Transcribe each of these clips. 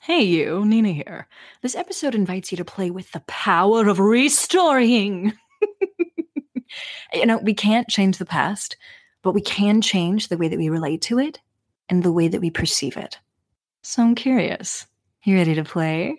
Hey you, Nina here. This episode invites you to play with the power of restoring. We can't change the past, but we can change the way that we relate to it and the way that we perceive it. So I'm curious. You ready to play?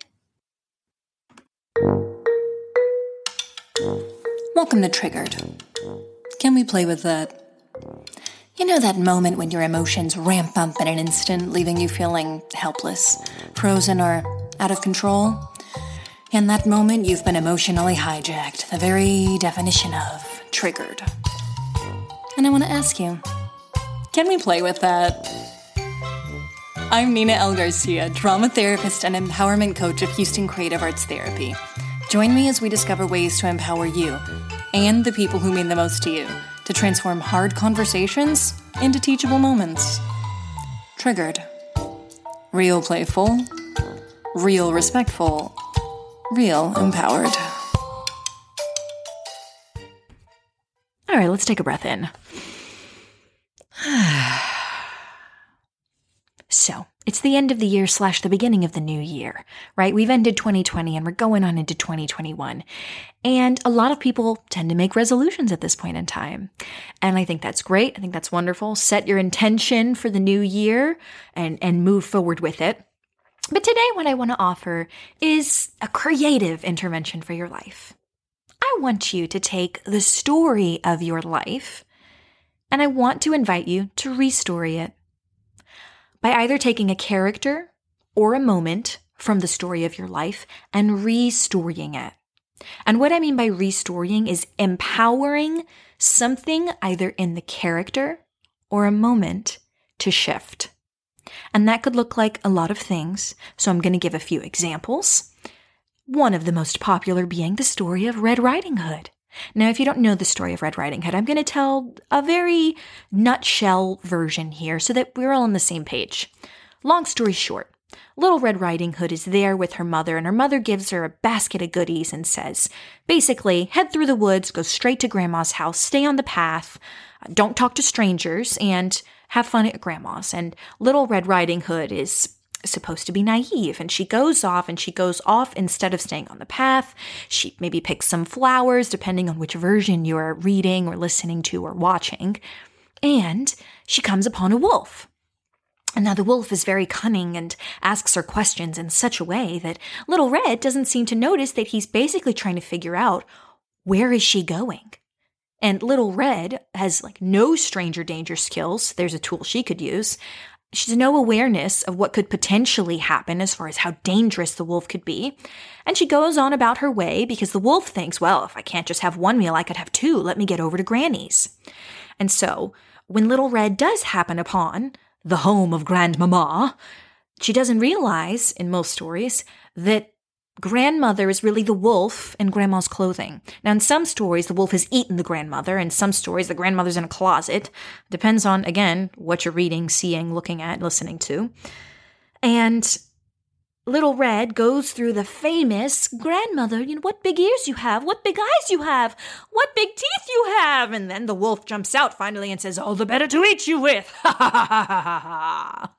Welcome to Triggered. Can we play with that? You know that moment when your emotions ramp up in an instant, leaving you feeling helpless, frozen, or out of control? In that moment, you've been emotionally hijacked, the very definition of triggered. And I want to ask you, can we play with that? I'm Nina L. Garcia, drama therapist and empowerment coach of Houston Creative Arts Therapy. Join me as we discover ways to empower you and the people who mean the most to you to transform hard conversations into teachable moments. Triggered. Real playful. Real respectful. Real empowered. All right, let's take a breath in. So, it's the end of the year / the beginning of the new year, right? We've ended 2020 and we're going on into 2021. And a lot of people tend to make resolutions at this point in time. And I think that's great. I think that's wonderful. Set your intention for the new year and move forward with it. But today what I want to offer is a creative intervention for your life. I want you to take the story of your life and I want to invite you to restory it. By either taking a character or a moment from the story of your life and restorying it. And what I mean by restorying is empowering something either in the character or a moment to shift. And that could look like a lot of things, so I'm going to give a few examples. One of the most popular being the story of Red Riding Hood. Now, if you don't know the story of Red Riding Hood, I'm going to tell a very nutshell version here so that we're all on the same page. Long story short, little Red Riding Hood is there with her mother, and her mother gives her a basket of goodies and says, basically, head through the woods, go straight to Grandma's house, stay on the path, don't talk to strangers, and have fun at Grandma's. And little Red Riding Hood is supposed to be naive, and she goes off instead of staying on the path. She maybe picks some flowers, depending on which version you're reading or listening to or watching, and she comes upon a wolf. And now the wolf is very cunning and asks her questions in such a way that little Red doesn't seem to notice that he's basically trying to figure out, where is she going? And little Red has no stranger danger skills. There's a tool she could use. She has no awareness of what could potentially happen as far as how dangerous the wolf could be. And she goes on about her way because the wolf thinks, well, if I can't just have one meal, I could have two. Let me get over to Granny's. And so when little Red does happen upon the home of Grandmama, she doesn't realize, in most stories, that grandmother is really the wolf in Grandma's clothing. Now, in some stories, the wolf has eaten the grandmother. In some stories, the grandmother's in a closet. Depends on, again, what you're reading, seeing, looking at, listening to. And little Red goes through the famous grandmother, what big ears you have, what big eyes you have, what big teeth you have. And then the wolf jumps out finally and says, all the better to eat you with. Ha ha ha ha ha.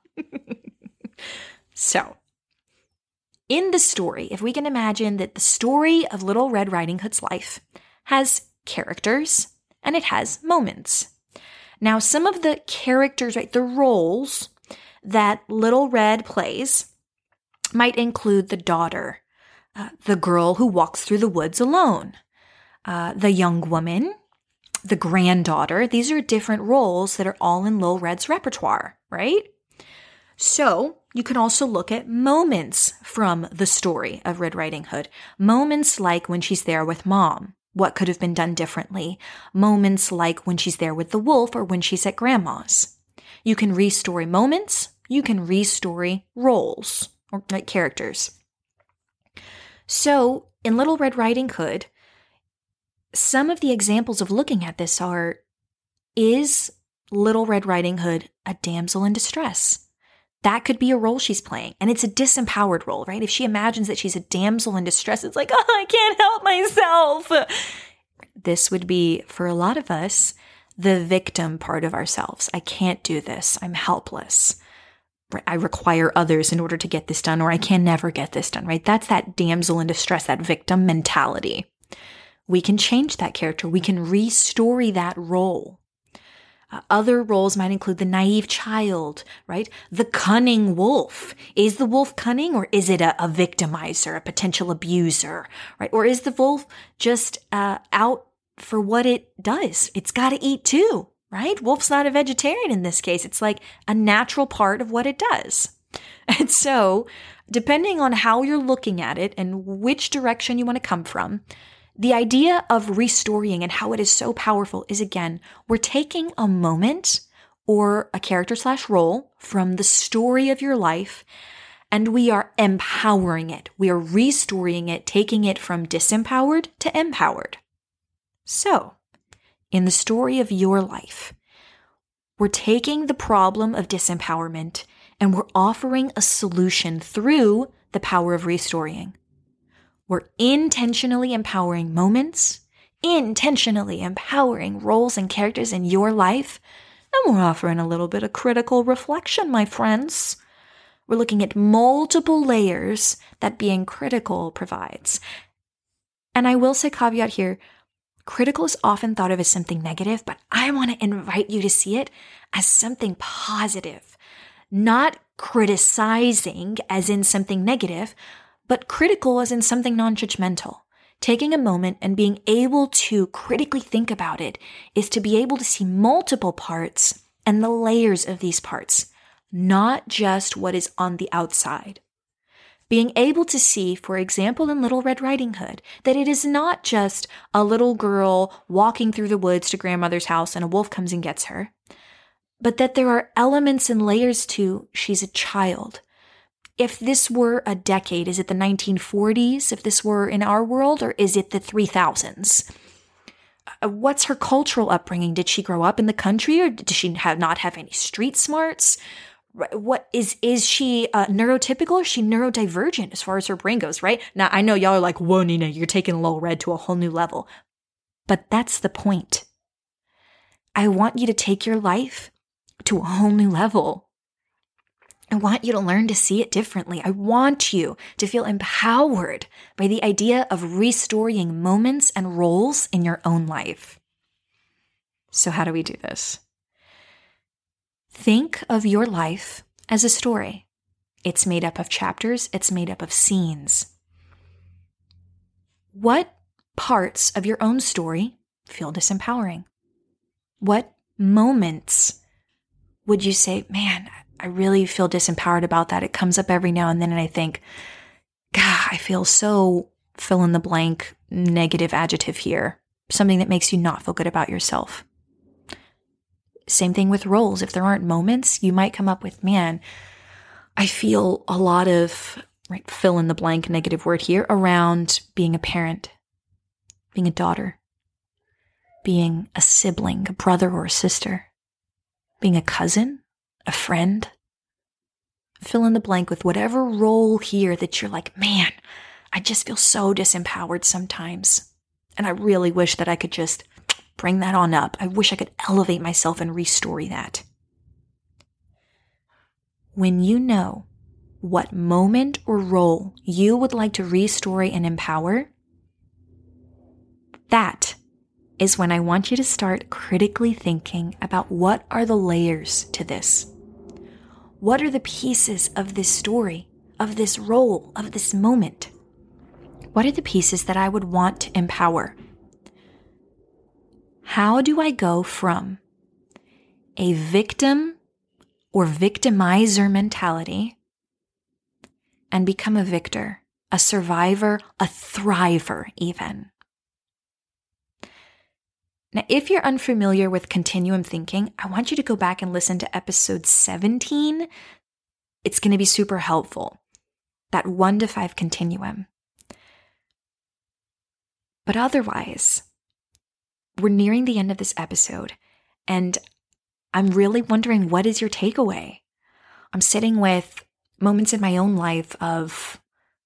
So, in the story, if we can imagine that the story of Little Red Riding Hood's life has characters and it has moments. Now, some of the characters, the roles that Little Red plays might include the daughter, the girl who walks through the woods alone, the young woman, the granddaughter. These are different roles that are all in Little Red's repertoire, right? So, you can also look at moments from the story of Red Riding Hood. Moments like when she's there with Mom. What could have been done differently? Moments like when she's there with the wolf or when she's at Grandma's. You can restory moments. You can restory roles or characters. So, in Little Red Riding Hood, some of the examples of looking at this are, is Little Red Riding Hood a damsel in distress? That could be a role she's playing. And it's a disempowered role, right? If she imagines that she's a damsel in distress, it's like, oh, I can't help myself. This would be, for a lot of us, the victim part of ourselves. I can't do this. I'm helpless. I require others in order to get this done, or I can never get this done, right? That's that damsel in distress, that victim mentality. We can change that character. We can restory that role. Other roles might include the naive child, right? The cunning wolf. Is the wolf cunning, or is it a victimizer, a potential abuser, right? Or is the wolf just out for what it does? It's got to eat too, right? Wolf's not a vegetarian in this case. It's like a natural part of what it does. And so, depending on how you're looking at it and which direction you want to come from, the idea of restoring and how it is so powerful is, again, we're taking a moment or a character / role from the story of your life, and we are empowering it. We are restoring it, taking it from disempowered to empowered. So, in the story of your life, we're taking the problem of disempowerment and we're offering a solution through the power of restoring. We're intentionally empowering moments, intentionally empowering roles and characters in your life, and we're offering a little bit of critical reflection, my friends. We're looking at multiple layers that being critical provides. And I will say caveat here, critical is often thought of as something negative, but I want to invite you to see it as something positive, not criticizing as in something negative, but critical as in something non-judgmental. Taking a moment and being able to critically think about it is to be able to see multiple parts and the layers of these parts, not just what is on the outside. Being able to see, for example, in Little Red Riding Hood, that it is not just a little girl walking through the woods to grandmother's house and a wolf comes and gets her, but that there are elements and layers to she's a child. If this were a decade, is it the 1940s? If this were in our world, or is it the 3000s? What's her cultural upbringing? Did she grow up in the country, or did she not have any street smarts? What is she neurotypical, or is she neurodivergent as far as her brain goes, right? Now, I know y'all are like, whoa, Nina, you're taking Little Red to a whole new level. But that's the point. I want you to take your life to a whole new level. I want you to learn to see it differently. I want you to feel empowered by the idea of restoring moments and roles in your own life. So how do we do this? Think of your life as a story. It's made up of chapters. It's made up of scenes. What parts of your own story feel disempowering? What moments would you say, man, I really feel disempowered about that? It comes up every now and then, and I think, God, I feel so fill in the blank negative adjective here. Something that makes you not feel good about yourself. Same thing with roles. If there aren't moments, you might come up with, man, I feel a lot of, right, fill in the blank negative word here around being a parent, being a daughter, being a sibling, a brother or a sister, being a cousin, a friend. Fill in the blank with whatever role here that you're like, man, I just feel so disempowered sometimes. And I really wish that I could just bring that on up. I wish I could elevate myself and restory that. When you know what moment or role you would like to restory and empower, that is when I want you to start critically thinking about what are the layers to this. What are the pieces of this story, of this role, of this moment? What are the pieces that I would want to empower? How do I go from a victim or victimizer mentality and become a victor, a survivor, a thriver even? Now, if you're unfamiliar with continuum thinking, I want you to go back and listen to episode 17. It's going to be super helpful. That 1 to 5 continuum. But otherwise, we're nearing the end of this episode, and I'm really wondering, what is your takeaway? I'm sitting with moments in my own life of,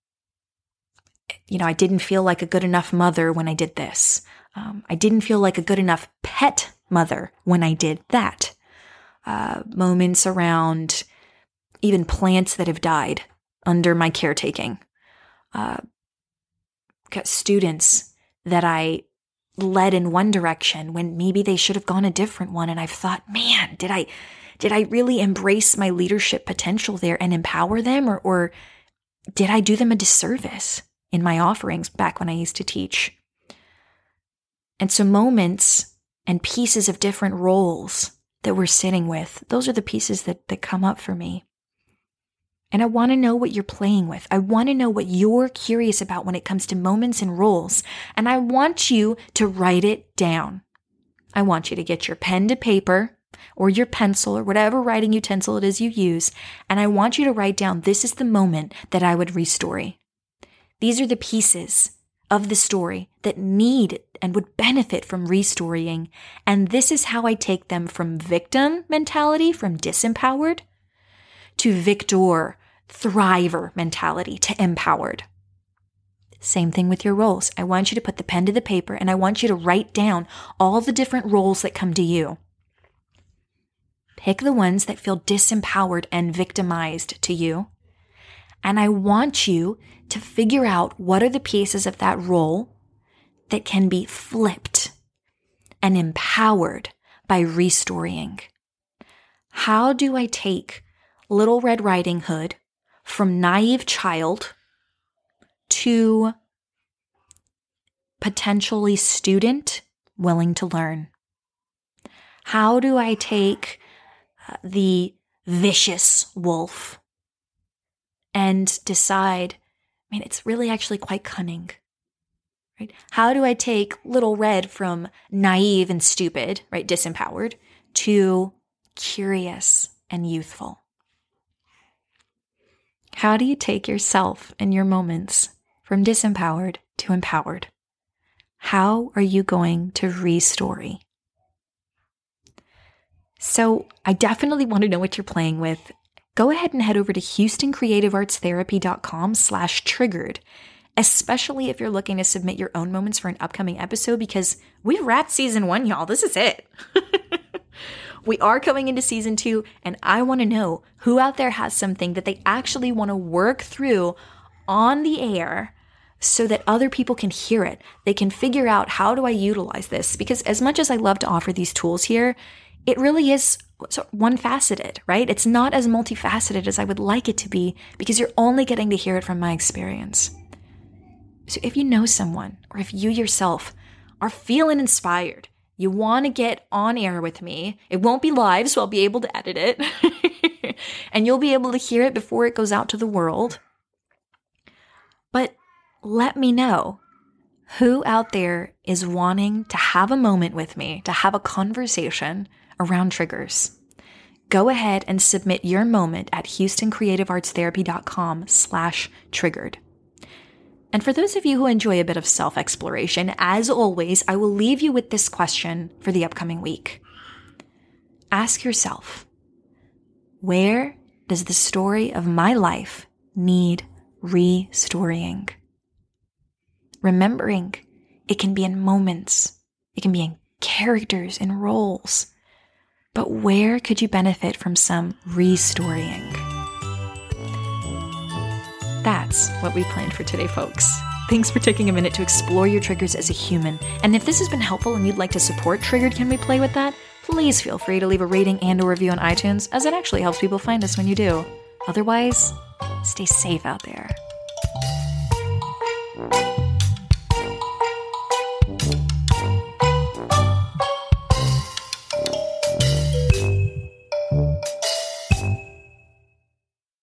I didn't feel like a good enough mother when I did this. I didn't feel like a good enough pet mother when I did that. Moments around, even plants that have died under my caretaking. Got students that I led in one direction when maybe they should have gone a different one. And I've thought, man, did I really embrace my leadership potential there and empower them? Or did I do them a disservice in my offerings back when I used to teach? And so moments and pieces of different roles that we're sitting with, those are the pieces that come up for me. And I want to know what you're playing with. I want to know what you're curious about when it comes to moments and roles. And I want you to write it down. I want you to get your pen to paper or your pencil or whatever writing utensil it is you use. And I want you to write down, this is the moment that I would restory. These are the pieces of the story that need and would benefit from restorying. And this is how I take them from victim mentality, from disempowered, to victor, thriver mentality, to empowered. Same thing with your roles. I want you to put the pen to the paper and I want you to write down all the different roles that come to you. Pick the ones that feel disempowered and victimized to you. And I want you to figure out what are the pieces of that role that can be flipped and empowered by restorying. How do I take Little Red Riding Hood from naive child to potentially student willing to learn? How do I take the vicious wolf and decide, man, it's really actually quite cunning, right? How do I take Little Red from naive and stupid, right, disempowered, to curious and youthful? How do you take yourself and your moments from disempowered to empowered? How are you going to restory? So I definitely want to know what you're playing with. Go ahead and head over to HoustonCreativeArtsTherapy.com/triggered, especially if you're looking to submit your own moments for an upcoming episode, because we've wrapped season 1, y'all. This is it. We are coming into season 2, and I want to know who out there has something that they actually want to work through on the air so that other people can hear it. They can figure out, how do I utilize this? Because as much as I love to offer these tools here, it really is one-faceted, right? It's not as multifaceted as I would like it to be, because you're only getting to hear it from my experience. So if you know someone, or if you yourself are feeling inspired, you want to get on air with me, it won't be live, so I'll be able to edit it, and you'll be able to hear it before it goes out to the world. But let me know who out there is wanting to have a moment with me, to have a conversation around triggers. Go ahead and submit your moment at HoustonCreativeArtsTherapy.com/triggered. And for those of you who enjoy a bit of self-exploration, as always, I will leave you with this question for the upcoming week. Ask yourself, where does the story of my life need restorying? Remembering, it can be in moments, it can be in characters and roles, but where could you benefit from some restorying? That's what we planned for today, folks. Thanks for taking a minute to explore your triggers as a human. And if this has been helpful and you'd like to support Triggered Can We Play With That, please feel free to leave a rating and a review on iTunes, as it actually helps people find us when you do. Otherwise, stay safe out there.